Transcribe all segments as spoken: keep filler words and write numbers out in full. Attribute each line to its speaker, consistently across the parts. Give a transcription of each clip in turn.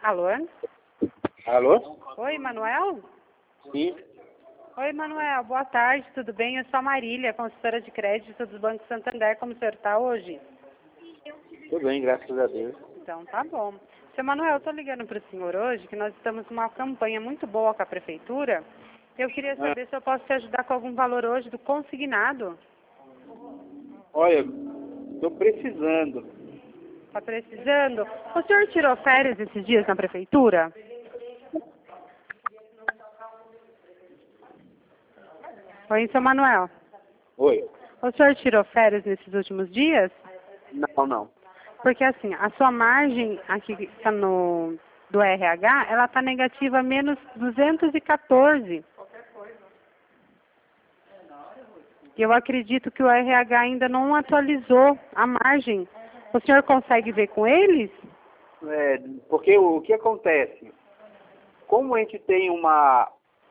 Speaker 1: Alô?
Speaker 2: Alô?
Speaker 1: Oi, Manuel?
Speaker 2: Sim.
Speaker 1: Oi, Manuel. Boa tarde, tudo bem? Eu sou a Marília, consultora de crédito do Banco Santander. Como o senhor está hoje?
Speaker 2: Tudo bem, graças a Deus.
Speaker 1: Então, tá bom. Seu Manuel, eu estou ligando para o senhor hoje, que nós estamos numa campanha muito boa com a Prefeitura. Eu queria
Speaker 2: Ah,
Speaker 1: saber se eu posso te ajudar com algum valor hoje do consignado.
Speaker 2: olha, estou precisando.
Speaker 1: Está precisando? O senhor tirou férias esses dias na Prefeitura? Oi, seu Manuel.
Speaker 2: Oi.
Speaker 1: O senhor tirou férias nesses últimos dias?
Speaker 2: Não, não.
Speaker 1: Porque assim, a sua margem aqui que está no do R H, ela está negativa menos duzentos e quatorze. E eu acredito que o R H ainda não atualizou a margem. O senhor consegue ver com eles?
Speaker 2: É, porque o, o que acontece? Como a gente tem uma,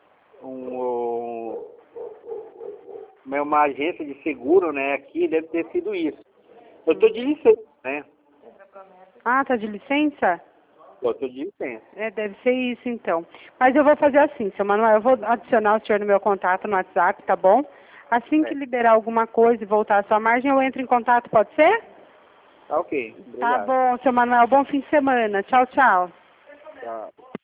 Speaker 2: um, uma uma agência de seguro, né, aqui, deve ter sido isso. Eu estou de licença, né?
Speaker 1: Ah, tá de licença?
Speaker 2: Eu estou de licença.
Speaker 1: É, deve ser isso então. Mas eu vou fazer assim, seu Manuel, eu vou adicionar o senhor no meu contato no WhatsApp, tá bom? Assim que
Speaker 2: É.
Speaker 1: liberar alguma coisa e voltar a sua margem, eu entro em contato, pode ser?
Speaker 2: Tá ok.
Speaker 1: Tá
Speaker 2: Obrigado.
Speaker 1: bom, seu Manuel, bom fim de semana. Tchau, tchau.
Speaker 2: Tchau.